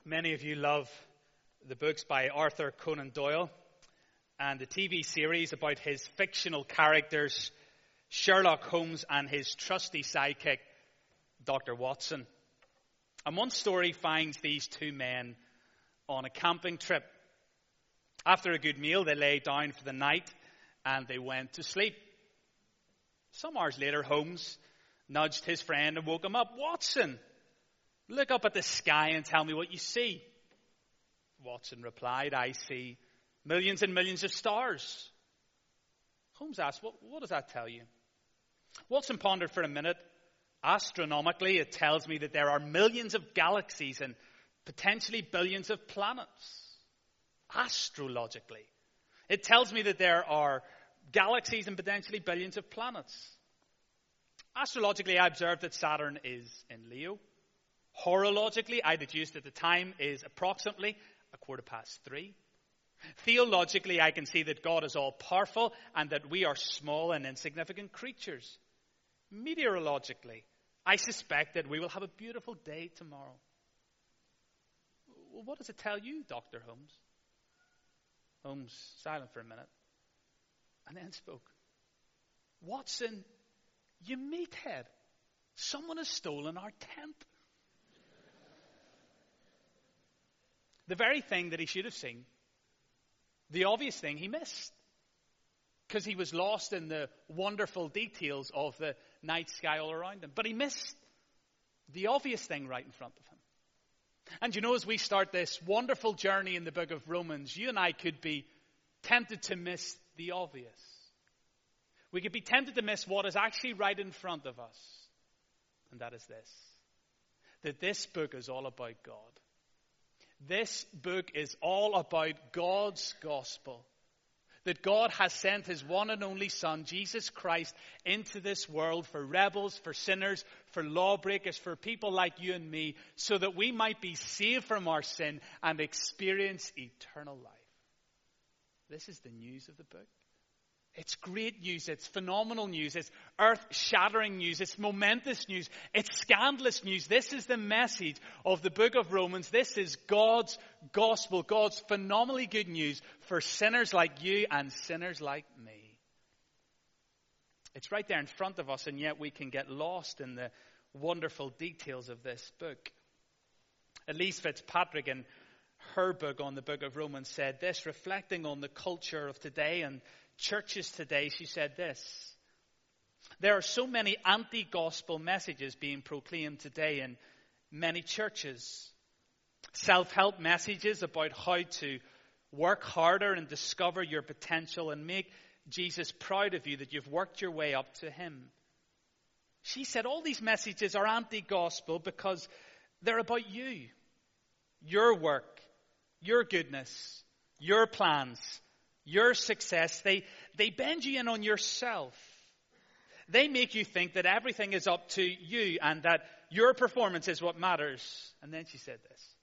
Many of you love the books by Arthur Conan Doyle and the TV series about his fictional characters, Sherlock Holmes and his trusty sidekick, Dr. Watson. And one story finds these two men on a camping trip. After a good meal, they lay down for the night and they went to sleep. Some hours later, Holmes nudged his friend and woke him up. "Watson, look up at the sky and tell me what you see." Watson replied, "I see millions and millions of stars." Holmes asked, what does that tell you? Watson pondered for a minute. "Astronomically, it tells me that there are millions of galaxies and potentially billions of planets." Astrologically, it tells me that there are galaxies and potentially billions of planets. Astrologically, I observed that Saturn is in Leo. Horologically, I deduced that the time is approximately 3:15. Theologically, I can see that God is all-powerful and that we are small and insignificant creatures. Meteorologically, I suspect that we will have a beautiful day tomorrow. Well, what does it tell you, Dr. Holmes? Holmes, silent for a minute, and then spoke. "Watson, you meathead. Someone has stolen our tent." The very thing that he should have seen, the obvious thing he missed, because he was lost in the wonderful details of the night sky all around him. But he missed the obvious thing right in front of him. And you know, as we start this wonderful journey in the book of Romans, you and I could be tempted to miss the obvious. We could be tempted to miss what is actually right in front of us. And that is this: that this book is all about God. This book is all about God's gospel. That God has sent his one and only Son, Jesus Christ, into this world for rebels, for sinners, for lawbreakers, for people like you and me, so that we might be saved from our sin and experience eternal life. This is the news of the book. It's great news. It's phenomenal news. It's earth-shattering news. It's momentous news. It's scandalous news. This is the message of the book of Romans. This is God's gospel, God's phenomenally good news for sinners like you and sinners like me. It's right there in front of us, and yet we can get lost in the wonderful details of this book. Elise Fitzpatrick, in her book on the book of Romans, said this, reflecting on the culture of today and churches today. She said this: "There are so many anti-gospel messages being proclaimed today in many churches. Self-help messages about how to work harder and discover your potential and make Jesus proud of you, that you've worked your way up to him." She said all these messages are anti-gospel because they're about you, your work, your goodness, your plans, your success. They bend you in on yourself. They make you think that everything is up to you and that your performance is what matters. And then she said this: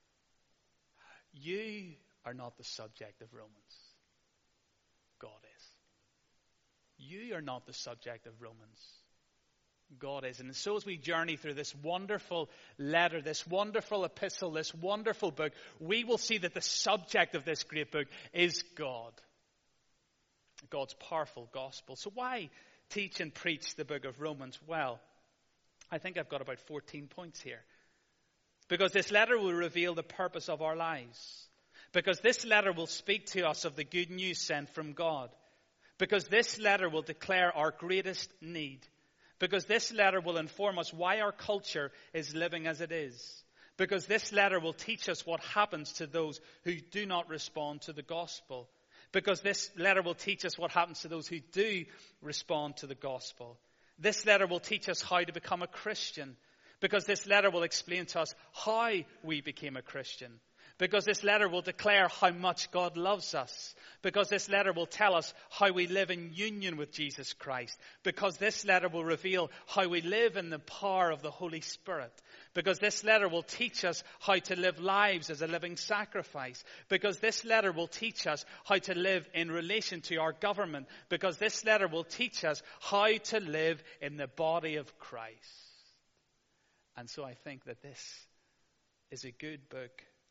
"You are not the subject of Romans. God is. You are not the subject of Romans. God is." And so as we journey through this wonderful letter, this wonderful epistle, this wonderful book, we will see that the subject of this great book is God. God's powerful gospel. So why teach and preach the book of Romans? Well, I think I've got about 14 points here. Because this letter will reveal the purpose of our lives. Because this letter will speak to us of the good news sent from God. Because this letter will declare our greatest need. Because this letter will inform us why our culture is living as it is. Because this letter will teach us what happens to those who do not respond to the gospel. Because this letter will teach us what happens to those who do respond to the gospel. This letter will teach us how to become a Christian. Because this letter will explain to us how we became a Christian. Because this letter will declare how much God loves us. Because this letter will tell us how we live in union with Jesus Christ. Because this letter will reveal how we live in the power of the Holy Spirit. Because this letter will teach us how to live lives as a living sacrifice. Because this letter will teach us how to live in relation to our government. Because this letter will teach us how to live in the body of Christ. And so I think that this is a good book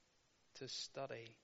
to study.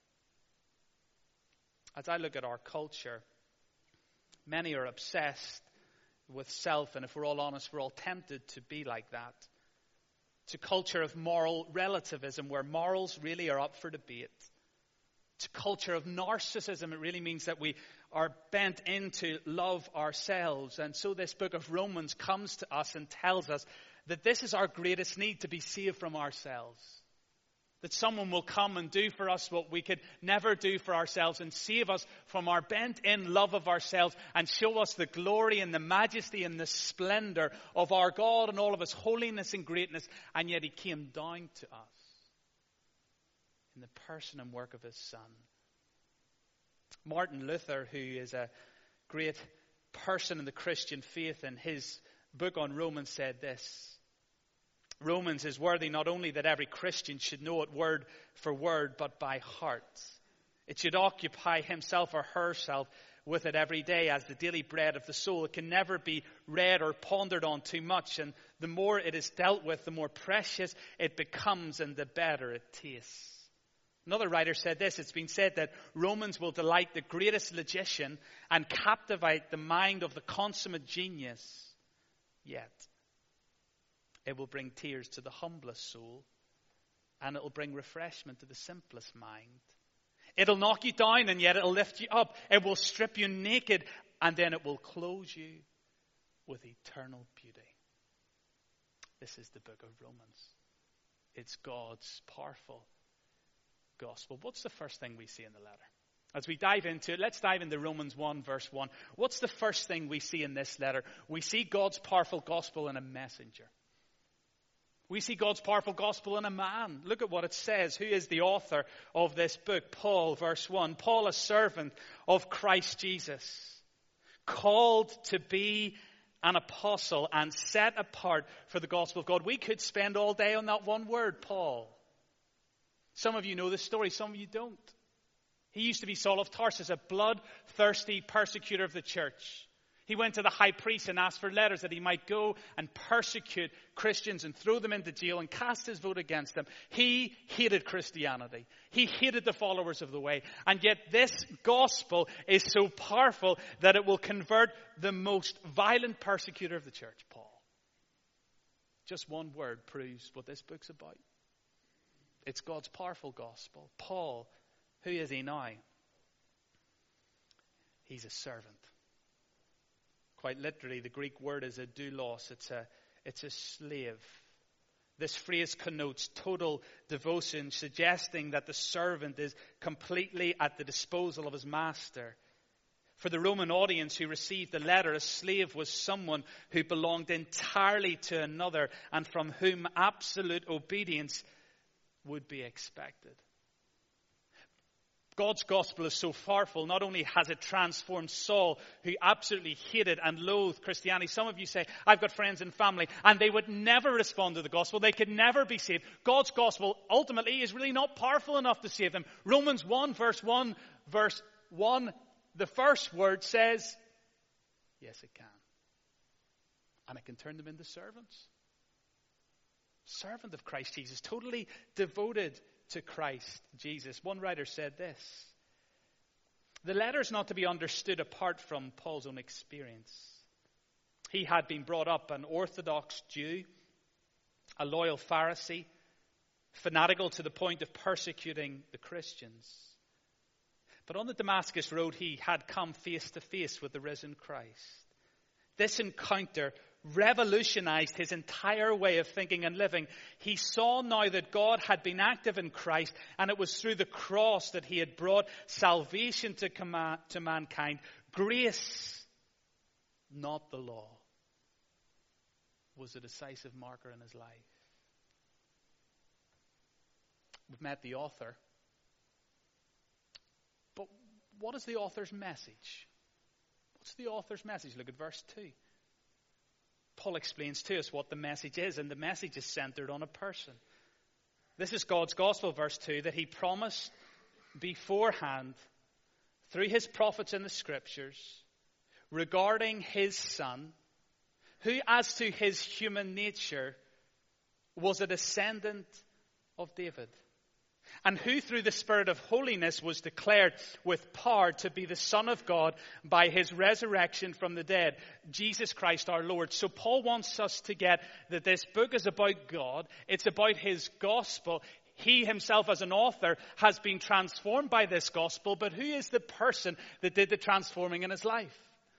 As I look at our culture, many are obsessed with self, and if we're all honest, we're all tempted to be like that. It's a culture of moral relativism where morals really are up for debate. It's a culture of narcissism. It really means that we are bent into love ourselves. And so this book of Romans comes to us and tells us that this is our greatest need, to be saved from ourselves. That someone will come and do for us what we could never do for ourselves and save us from our bent-in love of ourselves and show us the glory and the majesty and the splendor of our God and all of His holiness and greatness. And yet He came down to us in the person and work of His Son. Martin Luther, who is a great person in the Christian faith, in his book on Romans said this: Romans is worthy not only that every Christian should know it word for word, but by heart. It should occupy himself or herself with it every day as the daily bread of the soul. It can never be read or pondered on too much, and the more it is dealt with, the more precious it becomes and the better it tastes. Another writer said this: it's been said that Romans will delight the greatest logician and captivate the mind of the consummate genius. Yet it will bring tears to the humblest soul, and it will bring refreshment to the simplest mind. It'll knock you down, and yet it'll lift you up. It will strip you naked, and then it will clothe you with eternal beauty. This is the book of Romans. It's God's powerful gospel. What's the first thing we see in the letter? As we dive into it, let's dive into Romans 1, verse 1. What's the first thing we see in this letter? We see God's powerful gospel in a messenger. We see God's powerful gospel in a man. Look at what it says. Who is the author of this book? Paul, verse 1. Paul, a servant of Christ Jesus, called to be an apostle and set apart for the gospel of God. We could spend all day on that one word, Paul. Some of you know this story, some of you don't. He used to be Saul of Tarsus, a bloodthirsty persecutor of the church. He went to the high priest and asked for letters that he might go and persecute Christians and throw them into jail and cast his vote against them. He hated Christianity. He hated the followers of the way. And yet this gospel is so powerful that it will convert the most violent persecutor of the church, Paul. Just one word proves what this book's about. It's God's powerful gospel. Paul, who is he now? He's a servant. Quite literally, the Greek word is a doulos. It's a slave. This phrase connotes total devotion, suggesting that the servant is completely at the disposal of his master. For the Roman audience who received the letter, a slave was someone who belonged entirely to another and from whom absolute obedience would be expected. God's gospel is so powerful. Not only has it transformed Saul, who absolutely hated and loathed Christianity. Some of you say, I've got friends and family, and they would never respond to the gospel. They could never be saved. God's gospel ultimately is really not powerful enough to save them. Romans 1, verse 1, the first word says, yes, it can. And it can turn them into servants. Servant of Christ Jesus, totally devoted to Christ Jesus. One writer said this: the letter is not to be understood apart from Paul's own experience. He had been brought up an Orthodox Jew, a loyal Pharisee, fanatical to the point of persecuting the Christians. But on the Damascus road, he had come face to face with the risen Christ. This encounter revolutionized his entire way of thinking and living. He saw now that God had been active in Christ, and it was through the cross that he had brought salvation to mankind. Grace, not the law, was a decisive marker in his life. We've met the author. But what is the author's message? What's the author's message? Look at verse 2. Paul explains to us what the message is, and the message is centered on a person. This is God's gospel, verse 2, that he promised beforehand through his prophets in the scriptures regarding his son, who as to his human nature was a descendant of David. and who through the Spirit of holiness was declared with power to be the Son of God by his resurrection from the dead, Jesus Christ our Lord. So Paul wants us to get that this book is about God. It's about his gospel. He himself as an author has been transformed by this gospel, but who is the person that did the transforming in his life?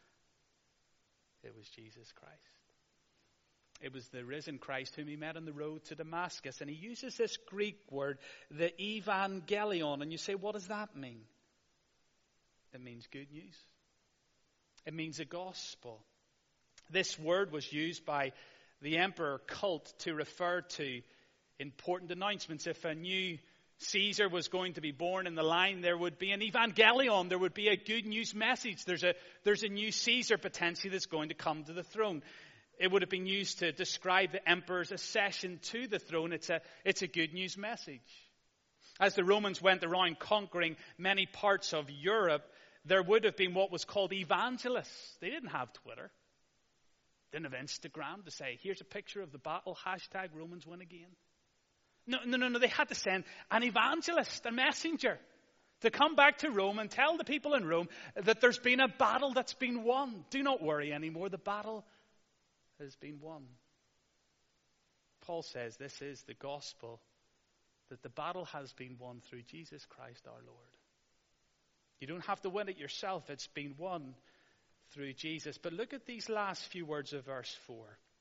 It was Jesus Christ. It was the risen Christ whom he met on the road to Damascus. And he uses this Greek word, the evangelion. And you say, what does that mean? It means good news. It means a gospel. This word was used by the emperor cult to refer to important announcements. If a new Caesar was going to be born in the line, there would be an evangelion. There would be a good news message. There's a new Caesar potentially that's going to come to the throne. It would have been used to describe the emperor's accession to the throne. It's a good news message. As the Romans went around conquering many parts of Europe, there would have been what was called evangelists. They didn't have Twitter. Didn't have Instagram to say, here's a picture of the battle, #Romans win again. No. They had to send an evangelist, a messenger, to come back to Rome and tell the people in Rome that there's been a battle that's been won. Do not worry anymore. The battle has been won. Paul says this is the gospel, that the battle has been won through Jesus Christ our Lord. You don't have to win it yourself. It's been won through Jesus. But look at these last few words of verse 4.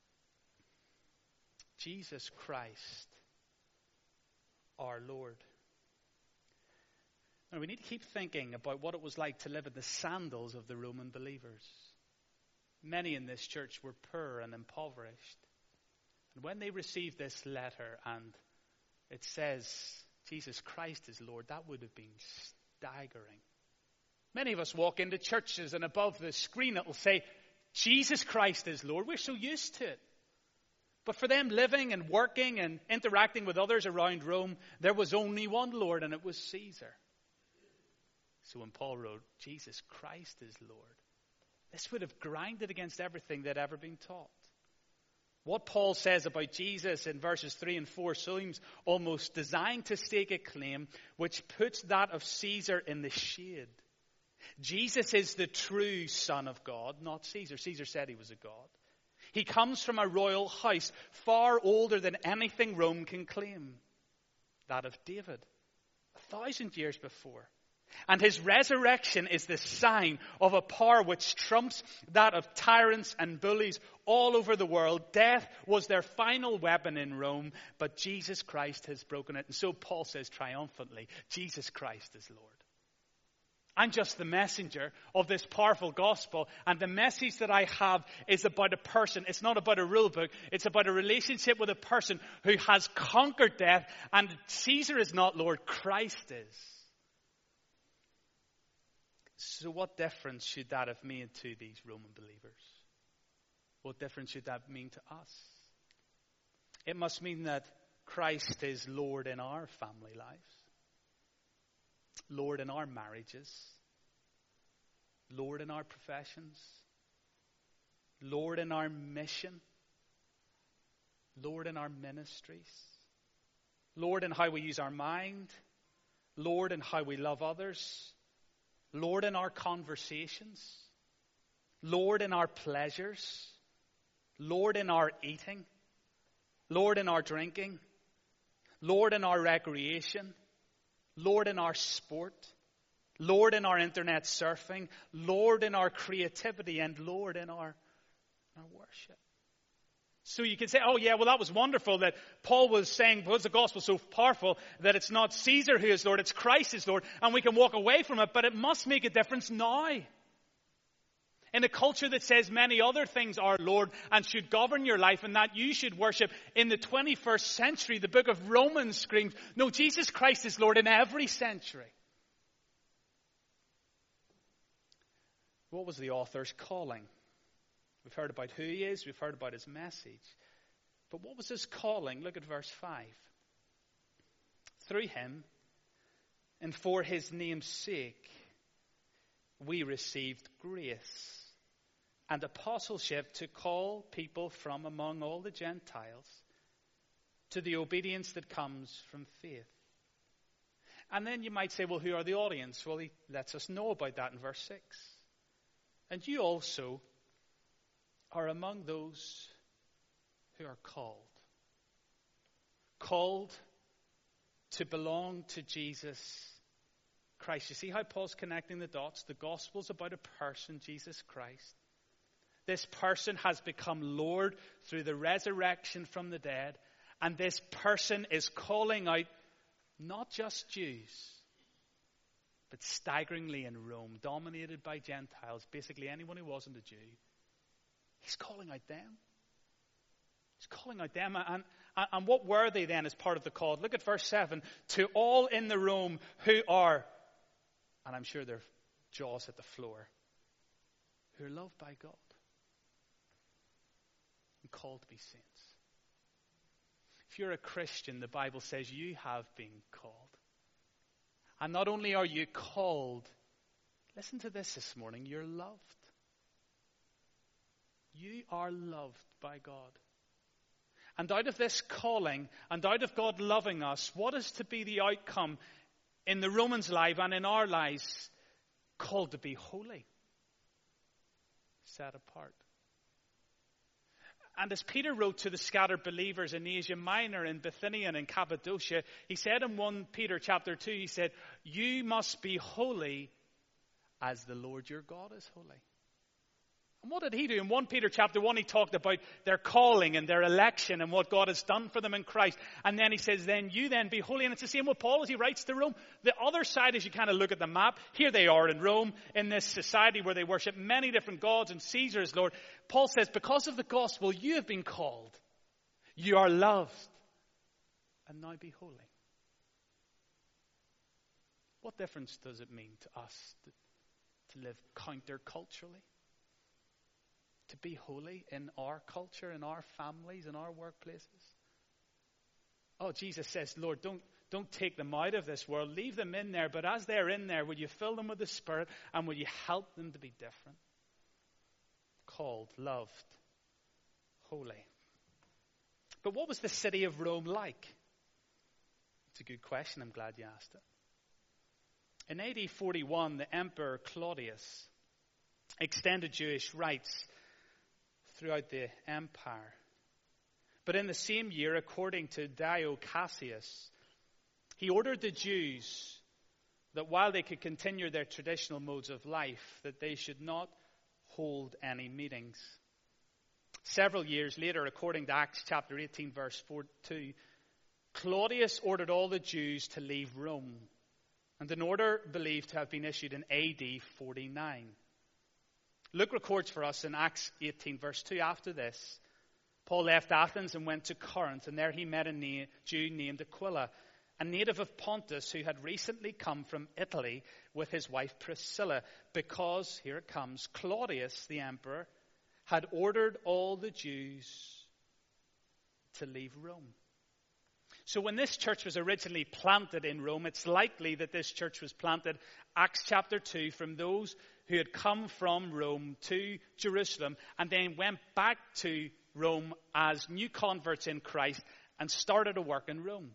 Jesus Christ our Lord. Now we need to keep thinking about what it was like to live in the sandals of the Roman believers. Many in this church were poor and impoverished. And when they received this letter and it says, Jesus Christ is Lord, that would have been staggering. Many of us walk into churches and above the screen it will say, Jesus Christ is Lord. We're so used to it. But for them living and working and interacting with others around Rome, there was only one Lord, and it was Caesar. So when Paul wrote, Jesus Christ is Lord, this would have grinded against everything that had ever been taught. What Paul says about Jesus in verses 3 and 4 seems almost designed to stake a claim which puts that of Caesar in the shade. Jesus is the true Son of God, not Caesar. Caesar said he was a god. He comes from a royal house far older than anything Rome can claim. That of David, 1,000 years before. And his resurrection is the sign of a power which trumps that of tyrants and bullies all over the world. Death was their final weapon in Rome, but Jesus Christ has broken it. And so Paul says triumphantly, Jesus Christ is Lord. I'm just the messenger of this powerful gospel, and the message that I have is about a person. It's not about a rule book. It's about a relationship with a person who has conquered death, and Caesar is not Lord, Christ is. So what difference should that have made to these Roman believers? What difference should that mean to us? It must mean that Christ is Lord in our family lives. Lord in our marriages, Lord in our professions, Lord in our mission, Lord in our ministries, Lord in how we use our mind, Lord in how we love others, Lord in our conversations, Lord in our pleasures, Lord in our eating, Lord in our drinking, Lord in our recreation, Lord in our sport, Lord in our internet surfing, Lord in our creativity, and Lord in our worship. So you can say, oh yeah, well that was wonderful that Paul was saying, was the gospel so powerful that it's not Caesar who is Lord, it's Christ is Lord, and we can walk away from it, but it must make a difference now. In a culture that says many other things are Lord and should govern your life and that you should worship, in the 21st century, the book of Romans screams, no, Jesus Christ is Lord in every century. What was the author's calling? We've heard about who he is, we've heard about his message. But what was his calling? Look at verse 5. Through him, and for his name's sake, we received grace and apostleship to call people from among all the Gentiles to the obedience that comes from faith. And then you might say, well, who are the audience? Well, he lets us know about that in verse 6. And you also are among those who are called. Called to belong to Jesus Christ. You see how Paul's connecting the dots? The gospel's about a person, Jesus Christ. This person has become Lord through the resurrection from the dead. And this person is calling out not just Jews, but staggeringly in Rome, dominated by Gentiles, basically anyone who wasn't a Jew. He's calling out them. He's calling out them. And what were they then as part of the call? Look at verse 7. To all in the room who are, and I'm sure their jaws hit the floor, who are loved by God and called to be saints. If you're a Christian, the Bible says you have been called. And not only are you called, listen to this morning, you're loved. You are loved by God. And out of this calling, and out of God loving us, what is to be the outcome in the Romans' life and in our lives? Called to be holy. Set apart. And as Peter wrote to the scattered believers in Asia Minor, in Bithynia and in Cappadocia, he said in 1 Peter chapter 2, he said, you must be holy as the Lord your God is holy. And what did he do? In 1 Peter chapter 1, he talked about their calling and their election and what God has done for them in Christ. And then he says, then you then be holy. And it's the same with Paul as he writes to Rome. The other side, as you kind of look at the map, here they are in Rome, in this society where they worship many different gods and Caesar is Lord. Paul says, because of the gospel, you have been called. You are loved. And now be holy. What difference does it mean to us to live counter-culturally? To be holy in our culture, in our families, in our workplaces. Oh, Jesus says, Lord, don't take them out of this world. Leave them in there. But as they're in there, will you fill them with the Spirit and will you help them to be different? Called, loved, holy. But what was the city of Rome like? It's a good question. I'm glad you asked it. In AD 41, the Emperor Claudius extended Jewish rights throughout the empire. But in the same year, according to Dio Cassius, he ordered the Jews that while they could continue their traditional modes of life, that they should not hold any meetings. Several years later, according to Acts chapter 18, verse 42, Claudius ordered all the Jews to leave Rome, and an order believed to have been issued in AD 49. Luke records for us in Acts 18, verse 2, after this, Paul left Athens and went to Corinth, and there he met a Jew named Aquila, a native of Pontus who had recently come from Italy with his wife Priscilla, because, here it comes, Claudius, the emperor, had ordered all the Jews to leave Rome. So when this church was originally planted in Rome, it's likely that this church was planted, Acts chapter 2, from those who had come from Rome to Jerusalem and then went back to Rome as new converts in Christ and started a work in Rome.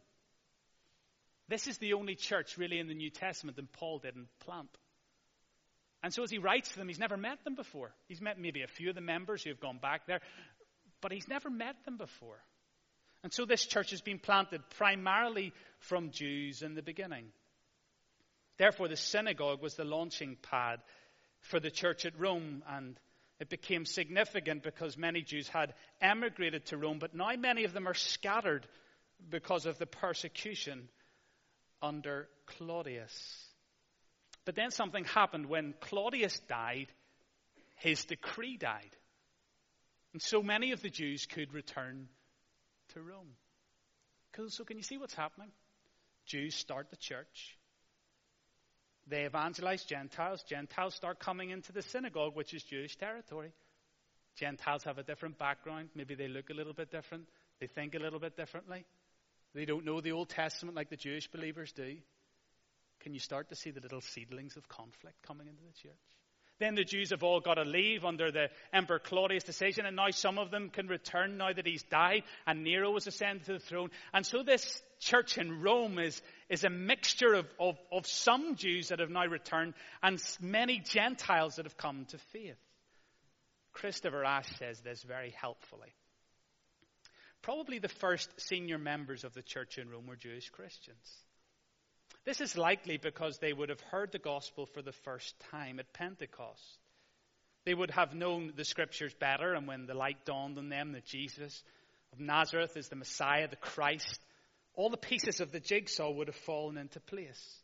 This is the only church really in the New Testament that Paul didn't plant. And so as he writes to them, he's never met them before. He's met maybe a few of the members who have gone back there, but he's never met them before. And so this church has been planted primarily from Jews in the beginning. Therefore, the synagogue was the launching pad for the church at Rome, and it became significant because many Jews had emigrated to Rome, but now many of them are scattered because of the persecution under Claudius. But then something happened. When Claudius died, his decree died. And so many of the Jews could return to Rome. So can you see what's happening? Jews start the church. They evangelize Gentiles. Gentiles start coming into the synagogue, which is Jewish territory. Gentiles have a different background. Maybe they look a little bit different. They think a little bit differently. They don't know the Old Testament like the Jewish believers do. Can you start to see the little seedlings of conflict coming into the church? Then the Jews have all got to leave under the Emperor Claudius' decision, and now some of them can return now that he's died and Nero was ascended to the throne. And so this church in Rome is a mixture of some Jews that have now returned and many Gentiles that have come to faith. Christopher Ash says this very helpfully. Probably the first senior members of the church in Rome were Jewish Christians. This is likely because they would have heard the gospel for the first time at Pentecost. They would have known the scriptures better, and when the light dawned on them that Jesus of Nazareth is the Messiah, the Christ, all the pieces of the jigsaw would have fallen into place.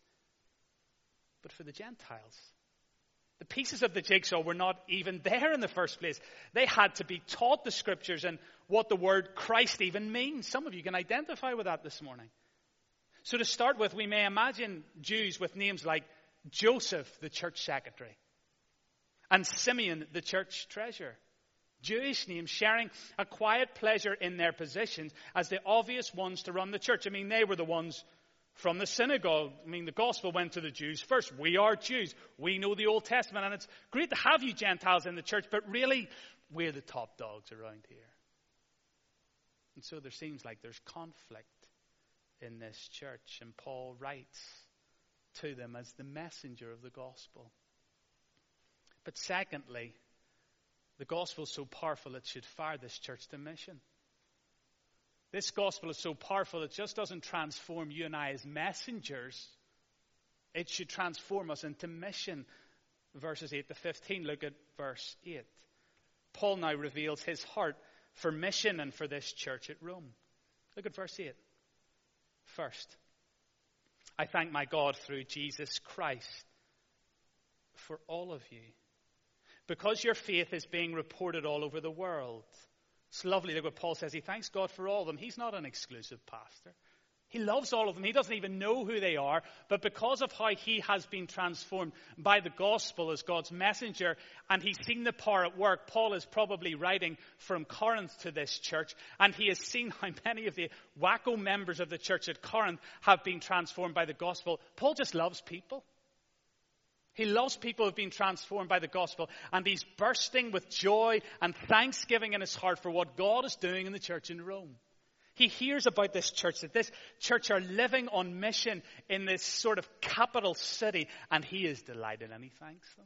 But for the Gentiles, the pieces of the jigsaw were not even there in the first place. They had to be taught the scriptures and what the word Christ even means. Some of you can identify with that this morning. So to start with, we may imagine Jews with names like Joseph, the church secretary, and Simeon, the church treasurer. Jewish names sharing a quiet pleasure in their positions as the obvious ones to run the church. I mean, they were the ones from the synagogue. I mean, the gospel went to the Jews first. We are Jews. We know the Old Testament, and it's great to have you Gentiles in the church, but really, we're the top dogs around here. And so there seems like there's conflict in this church, and Paul writes to them as the messenger of the gospel. But secondly, the gospel is so powerful it should fire this church to mission. This gospel is so powerful it just doesn't transform you and I as messengers. It should transform us into mission. Verses 8 to 15, look at verse 8. Paul now reveals his heart for mission and for this church at Rome. Look at verse 8. First, I thank my God through Jesus Christ for all of you, because your faith is being reported all over the world. It's lovely. Look what Paul says. He thanks God for all of them. He's not an exclusive pastor. He loves all of them. He doesn't even know who they are. But because of how he has been transformed by the gospel as God's messenger, and he's seen the power at work, Paul is probably writing from Corinth to this church, and he has seen how many of the wacko members of the church at Corinth have been transformed by the gospel. Paul just loves people. He loves people who have been transformed by the gospel, and he's bursting with joy and thanksgiving in his heart for what God is doing in the church in Rome. He hears about this church, that this church are living on mission in this sort of capital city, and he is delighted and he thanks them.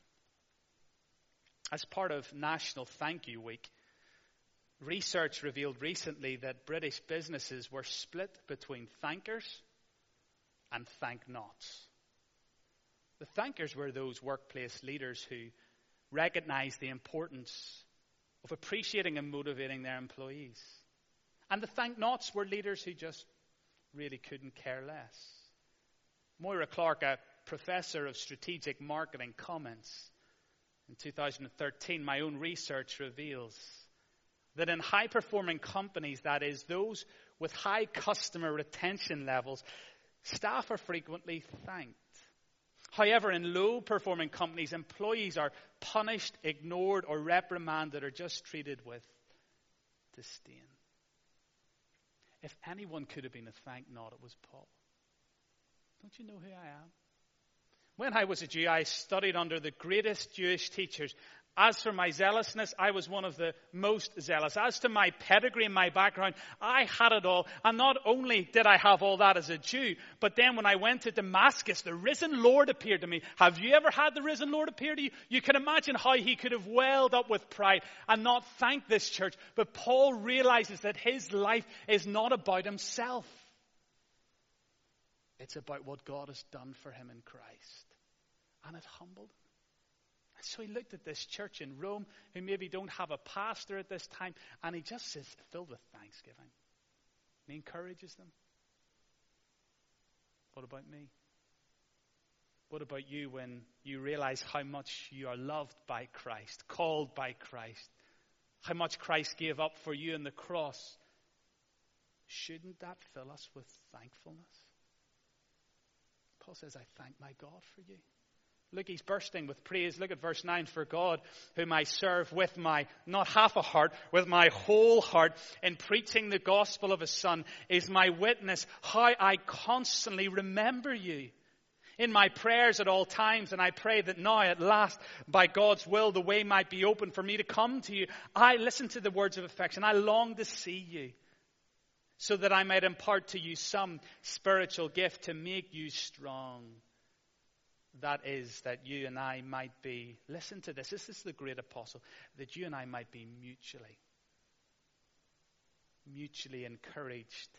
As part of National Thank You Week, research revealed recently that British businesses were split between thankers and thank-nots. The thankers were those workplace leaders who recognized the importance of appreciating and motivating their employees. And the thank-nots were leaders who just really couldn't care less. Moira Clark, a professor of strategic marketing, comments, in 2013, my own research reveals that in high-performing companies, that is, those with high customer retention levels, staff are frequently thanked. However, in low-performing companies, employees are punished, ignored, or reprimanded, or just treated with disdain. If anyone could have been a thank-not, it was Paul. Don't you know who I am? When I was a Jew, I studied under the greatest Jewish teachers. As for my zealousness, I was one of the most zealous. As to my pedigree and my background, I had it all. And not only did I have all that as a Jew, but then when I went to Damascus, the risen Lord appeared to me. Have you ever had the risen Lord appear to you? You can imagine how he could have welled up with pride and not thanked this church. But Paul realizes that his life is not about himself. It's about what God has done for him in Christ. And it humbled him. So he looked at this church in Rome, who maybe don't have a pastor at this time, and he just is filled with thanksgiving. And he encourages them. What about me? What about you when you realize how much you are loved by Christ, called by Christ, how much Christ gave up for you on the cross? Shouldn't that fill us with thankfulness? Paul says, I thank my God for you. Look, he's bursting with praise. Look at verse 9. For God, whom I serve with my, not half a heart, with my whole heart, in preaching the gospel of his Son, is my witness how I constantly remember you in my prayers at all times, and I pray that now at last, by God's will, the way might be open for me to come to you. I listen to the words of affection. I long to see you, so that I might impart to you some spiritual gift to make you strong. That is, that you and I might be, listen to this is the great apostle, that you and I might be mutually encouraged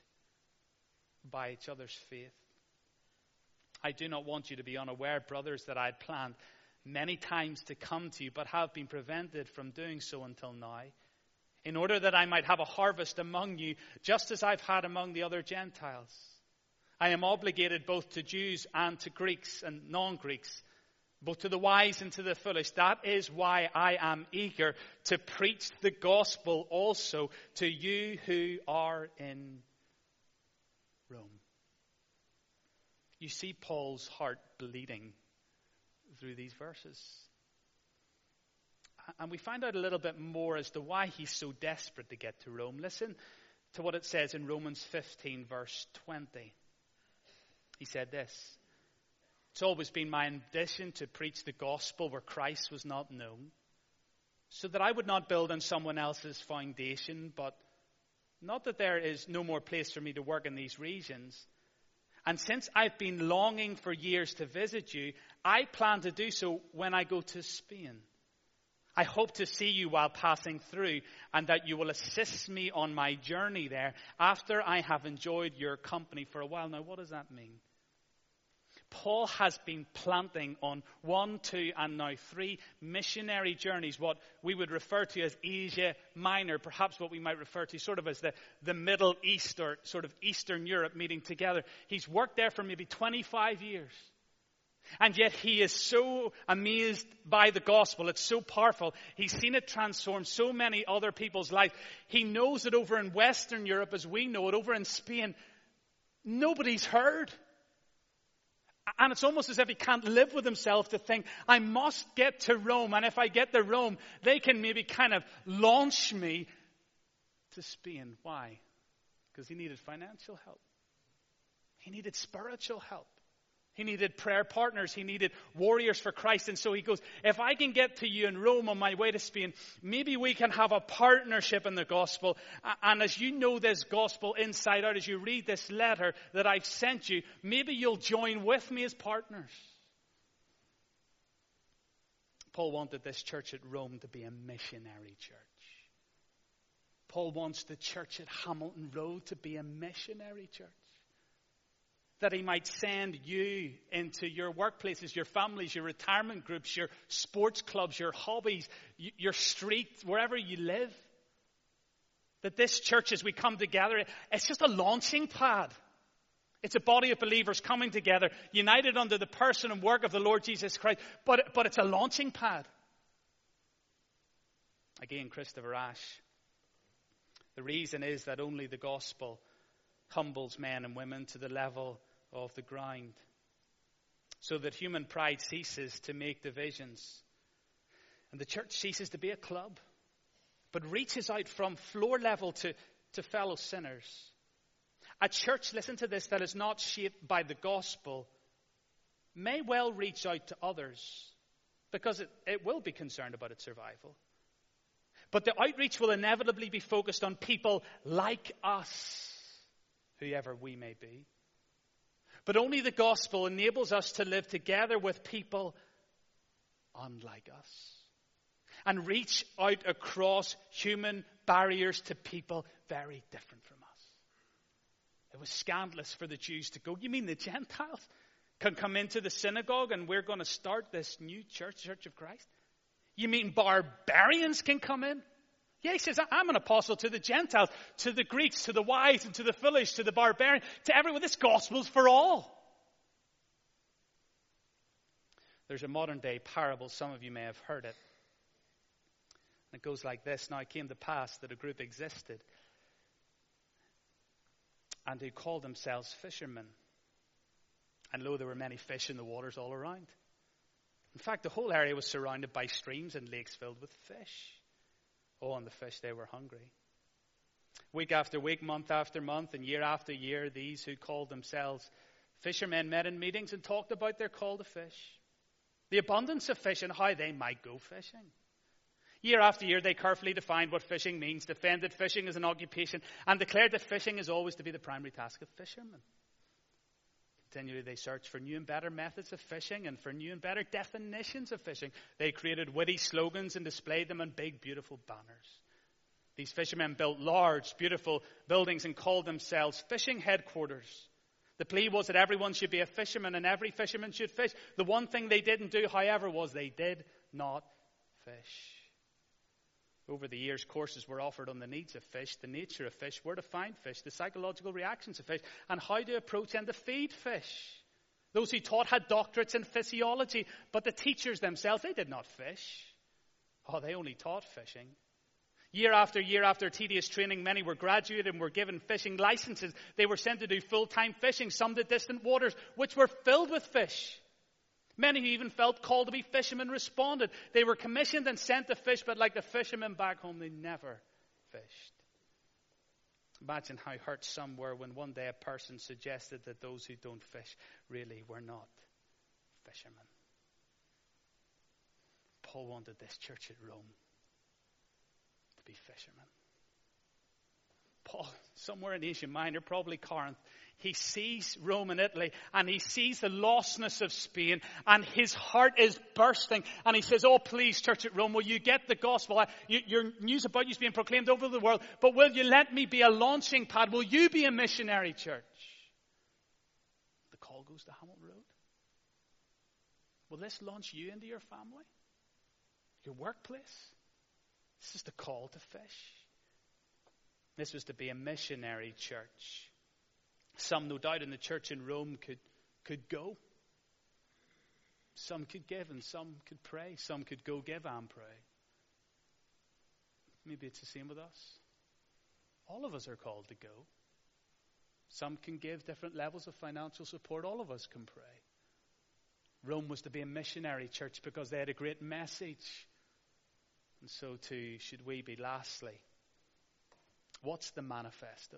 by each other's faith. I do not want you to be unaware, brothers, that I had planned many times to come to you, but have been prevented from doing so until now, in order that I might have a harvest among you, just as I've had among the other Gentiles. I am obligated both to Jews and to Greeks and non-Greeks, both to the wise and to the foolish. That is why I am eager to preach the gospel also to you who are in Rome. You see Paul's heart bleeding through these verses. And we find out a little bit more as to why he's so desperate to get to Rome. Listen to what it says in Romans 15, verse 20. He said this: "It's always been my ambition to preach the gospel where Christ was not known, so that I would not build on someone else's foundation, but not that there is no more place for me to work in these regions. And since I've been longing for years to visit you, I plan to do so when I go to Spain. I hope to see you while passing through, and that you will assist me on my journey there after I have enjoyed your company for a while." Now, what does that mean? Paul has been planting on 1, 2, and now 3 missionary journeys, what we would refer to as Asia Minor, perhaps what we might refer to sort of as the Middle East or sort of Eastern Europe meeting together. He's worked there for maybe 25 years. And yet he is so amazed by the gospel. It's so powerful. He's seen it transform so many other people's lives. He knows that over in Western Europe, as we know it, over in Spain, nobody's heard. And it's almost as if he can't live with himself to think, I must get to Rome. And if I get to Rome, they can maybe kind of launch me to Spain. Why? Because he needed financial help. He needed spiritual help. He needed prayer partners. He needed warriors for Christ. And so he goes, if I can get to you in Rome on my way to Spain, maybe we can have a partnership in the gospel. And as you know this gospel inside out, as you read this letter that I've sent you, maybe you'll join with me as partners. Paul wanted this church at Rome to be a missionary church. Paul wants the church at Hamilton Road to be a missionary church. That he might send you into your workplaces, your families, your retirement groups, your sports clubs, your hobbies, your street, wherever you live. That this church, as we come together, it's just a launching pad. It's a body of believers coming together, united under the person and work of the Lord Jesus Christ. But it's a launching pad. Again, Christopher Ash. The reason is that only the gospel humbles men and women to the level of the ground, so that human pride ceases to make divisions, and the church ceases to be a club, but reaches out from floor level to fellow sinners. A church, listen to this, that is not shaped by the gospel may well reach out to others, because it will be concerned about its survival. But the outreach will inevitably be focused on people like us, whoever we may be. But only the gospel enables us to live together with people unlike us and reach out across human barriers to people very different from us. It was scandalous for the Jews to go, you mean the Gentiles can come into the synagogue and we're going to start this new church, Church of Christ? You mean barbarians can come in? Yeah, he says, I'm an apostle to the Gentiles, to the Greeks, to the wise and to the foolish, to the barbarian, to everyone. This gospel's for all. There's a modern day parable, some of you may have heard it. And it goes like this. Now it came to pass that a group existed and who called themselves fishermen. And lo, there were many fish in the waters all around. In fact, the whole area was surrounded by streams and lakes filled with fish. Oh, and the fish, they were hungry. Week after week, month after month, and year after year, these who called themselves Fishermen met in meetings and talked about their call to fish, the abundance of fish and how they might go fishing. Year after year, they carefully defined what fishing means, defended fishing as an occupation, and declared that fishing is always to be the primary task of fishermen. Continually, they searched for new and better methods of fishing and for new and better definitions of fishing. They created witty slogans and displayed them on big, beautiful banners. These fishermen built large, beautiful buildings and called themselves fishing headquarters. The plea was that everyone should be a fisherman and every fisherman should fish. The one thing they didn't do, however, was they did not fish. Over the years, courses were offered on the needs of fish, the nature of fish, where to find fish, the psychological reactions of fish, and how to approach and to feed fish. Those who taught had doctorates in physiology, but the teachers themselves, they did not fish. Oh, they only taught fishing. Year after tedious training, many were graduated and were given fishing licenses. They were sent to do full-time fishing, some to distant waters, which were filled with fish. Many who even felt called to be fishermen responded. They were commissioned and sent to fish, but like the fishermen back home, they never fished. Imagine how hurt some were when one day a person suggested that those who don't fish really were not fishermen. Paul wanted this church at Rome to be fishermen. Paul, somewhere in Asia Minor, probably Corinth, he sees Rome and Italy, and he sees the lostness of Spain, and his heart is bursting, and he says, oh, please, church at Rome, will you get the gospel? Your news about you is being proclaimed over the world, but will you let me be a launching pad? Will you be a missionary church? The call goes to Hamilton Road. Will this launch you into your family? Your workplace? This is the call to fish. This was to be a missionary church. Some, no doubt, in the church in Rome could go. Some could give and some could pray. Some could go give and pray. Maybe it's the same with us. All of us are called to go. Some can give different levels of financial support. All of us can pray. Rome was to be a missionary church because they had a great message. And so too should we be. Lastly, what's the manifesto?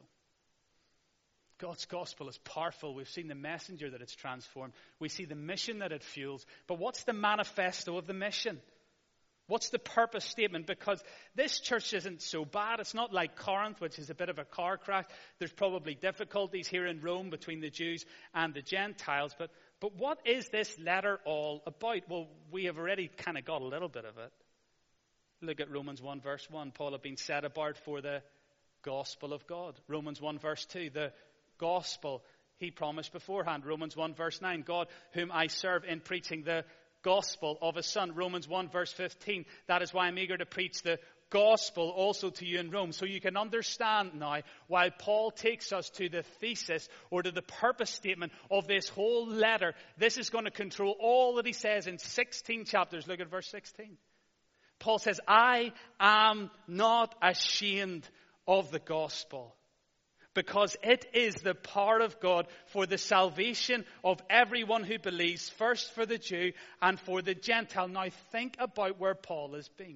God's gospel is powerful. We've seen the messenger that it's transformed. We see the mission that it fuels. But what's the manifesto of the mission? What's the purpose statement? Because this church isn't so bad. It's not like Corinth, which is a bit of a car crash. There's probably difficulties here in Rome between the Jews and the Gentiles. But what is this letter all about? Well, we have already kind of got a little bit of it. Look at Romans 1 verse 1. Paul had been set apart for the gospel of God. Romans 1 verse 2. The gospel he promised beforehand. Romans 1 verse 9. God whom I serve in preaching the gospel of his son. Romans 1 verse 15. That is why I'm eager to preach the gospel also to you in Rome. So you can understand now why Paul takes us to the thesis or to the purpose statement of this whole letter. This is going to control all that he says in 16 chapters. Look at verse 16. Paul says, I am not ashamed of the gospel, because it is the power of God for the salvation of everyone who believes, first for the Jew and for the Gentile. Now think about where Paul has been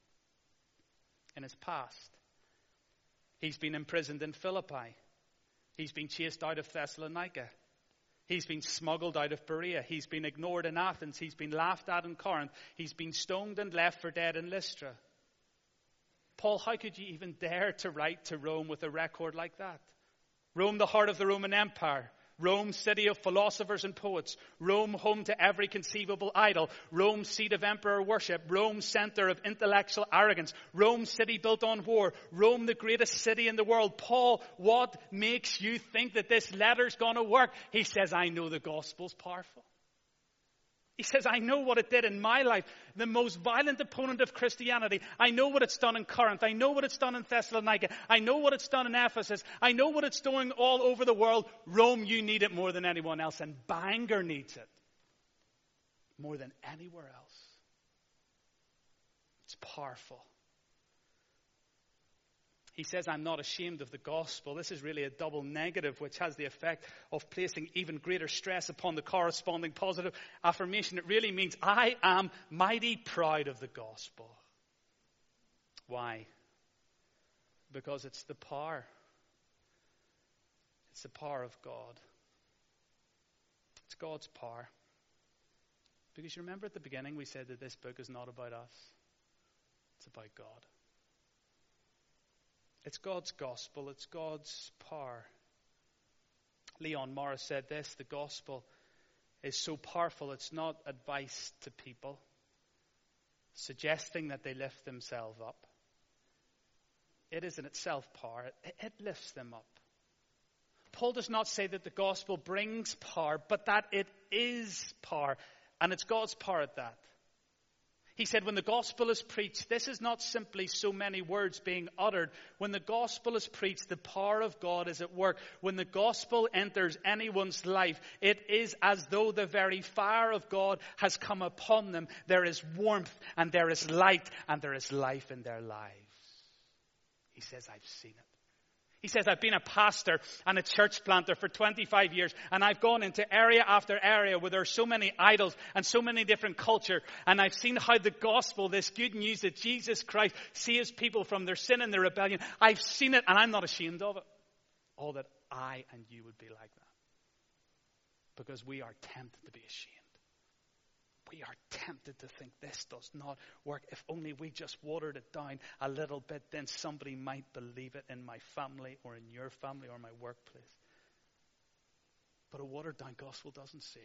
in his past. He's been imprisoned in Philippi. He's been chased out of Thessalonica. He's been smuggled out of Berea. He's been ignored in Athens. He's been laughed at in Corinth. He's been stoned and left for dead in Lystra. Paul, how could you even dare to write to Rome with a record like that? Rome, the heart of the Roman Empire. Rome, city of philosophers and poets. Rome, home to every conceivable idol. Rome, seat of emperor worship. Rome, center of intellectual arrogance. Rome, city built on war. Rome, the greatest city in the world. Paul, what makes you think that this letter's going to work? He says, I know the gospel's powerful. He says, I know what it did in my life, the most violent opponent of Christianity. I know what it's done in Corinth. I know what it's done in Thessalonica. I know what it's done in Ephesus. I know what it's doing all over the world. Rome, you need it more than anyone else. And Bangor needs it more than anywhere else. It's powerful. He says, I'm not ashamed of the gospel. This is really a double negative, which has the effect of placing even greater stress upon the corresponding positive affirmation. It really means, I am mighty proud of the gospel. Why? Because it's the power. It's the power of God. It's God's power. Because you remember at the beginning we said that this book is not about us. It's about God. It's God's gospel. It's God's power. Leon Morris said this: the gospel is so powerful, it's not advice to people, suggesting that they lift themselves up. It is in itself power. It lifts them up. Paul does not say that the gospel brings power, but that it is power. And it's God's power at that. He said when the gospel is preached, this is not simply so many words being uttered. When the gospel is preached, the power of God is at work. When the gospel enters anyone's life, it is as though the very fire of God has come upon them. There is warmth and there is light and there is life in their lives. He says, I've seen it. He says, I've been a pastor and a church planter for 25 years, and I've gone into area after area where there are so many idols and so many different cultures, and I've seen how the gospel, this good news that Jesus Christ saves people from their sin and their rebellion, I've seen it and I'm not ashamed of it. Oh, that I and you would be like that. Because we are tempted to be ashamed. We are tempted to think this does not work. If only we just watered it down a little bit, then somebody might believe it in my family or in your family or my workplace. But a watered down gospel doesn't save.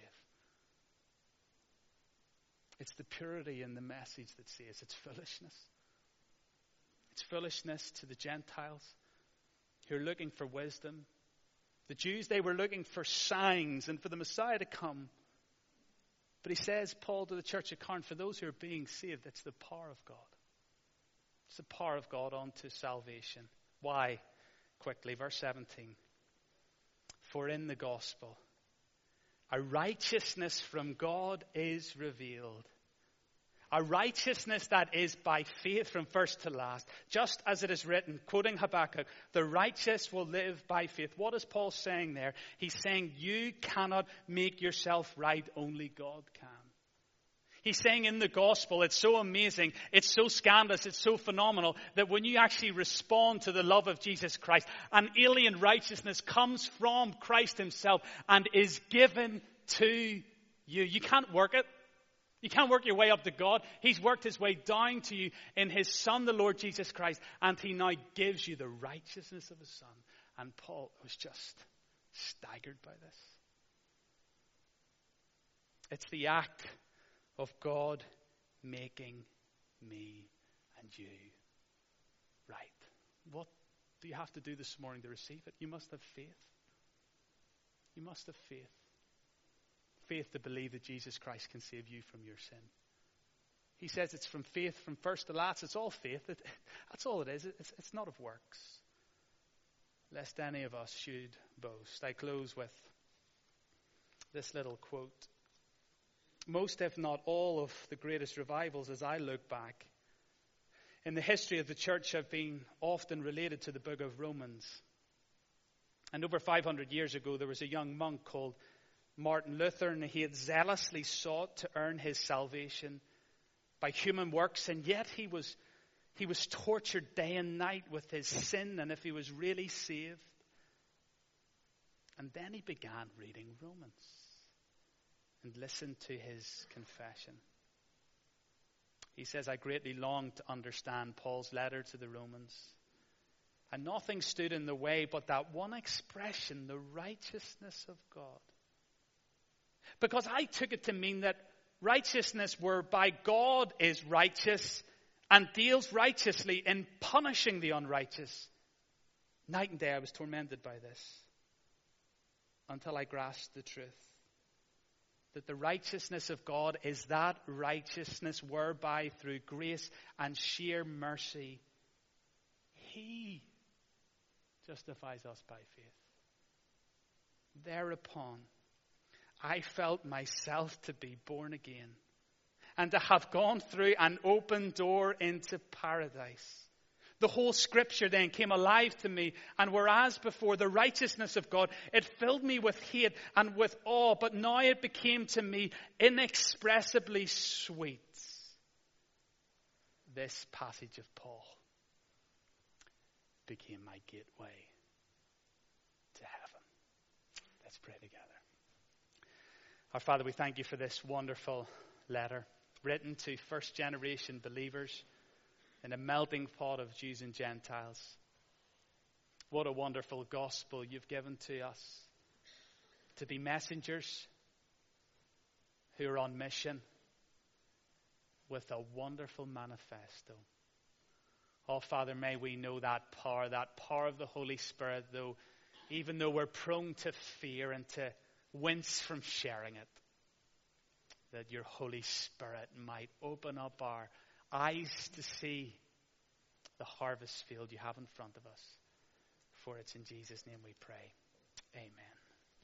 It's the purity in the message that saves. It's foolishness. It's foolishness to the Gentiles who are looking for wisdom. The Jews, they were looking for signs and for the Messiah to come. But he says, Paul, to the church at Corinth, for those who are being saved, it's the power of God. It's the power of God unto salvation. Why? Quickly, verse 17. For in the gospel, a righteousness from God is revealed. A righteousness that is by faith from first to last. Just as it is written, quoting Habakkuk, the righteous will live by faith. What is Paul saying there? He's saying you cannot make yourself right, only God can. He's saying in the gospel, it's so amazing, it's so scandalous, it's so phenomenal, that when you actually respond to the love of Jesus Christ, an alien righteousness comes from Christ himself and is given to you. You can't work it. You can't work your way up to God. He's worked his way down to you in his Son, the Lord Jesus Christ, and he now gives you the righteousness of his Son. And Paul was just staggered by this. It's the act of God making me and you right. What do you have to do this morning to receive it? You must have faith. You must have faith. Faith to believe that Jesus Christ can save you from your sin. He says it's from faith from first to last. It's all faith. That's all it is. It's not of works, lest any of us should boast. I close with this little quote. Most, if not all, of the greatest revivals, as I look back in the history of the church, have been often related to the book of Romans. And over 500 years ago, there was a young monk called Martin Luther, and he had zealously sought to earn his salvation by human works, and yet he was tortured day and night with his sin, and if he was really saved. And then he began reading Romans and listened to his confession. He says, I greatly longed to understand Paul's letter to the Romans, and nothing stood in the way but that one expression, the righteousness of God. Because I took it to mean that righteousness whereby God is righteous and deals righteously in punishing the unrighteous. Night and day I was tormented by this until I grasped the truth. That the righteousness of God is that righteousness whereby through grace and sheer mercy he justifies us by faith. Thereupon I felt myself to be born again and to have gone through an open door into paradise. The whole scripture then came alive to me, and whereas before the righteousness of God, it filled me with hate and with awe, but now it became to me inexpressibly sweet. This passage of Paul became my gateway to heaven. Let's pray together. Our Father, we thank you for this wonderful letter written to first generation believers in a melting pot of Jews and Gentiles. What a wonderful gospel you've given to us, to be messengers who are on mission with a wonderful manifesto. Oh, Father, may we know that power of the Holy Spirit, though, even though we're prone to fear and to wince from sharing it, that your Holy Spirit might open up our eyes to see the harvest field you have in front of us. For it's in Jesus' name we pray. Amen.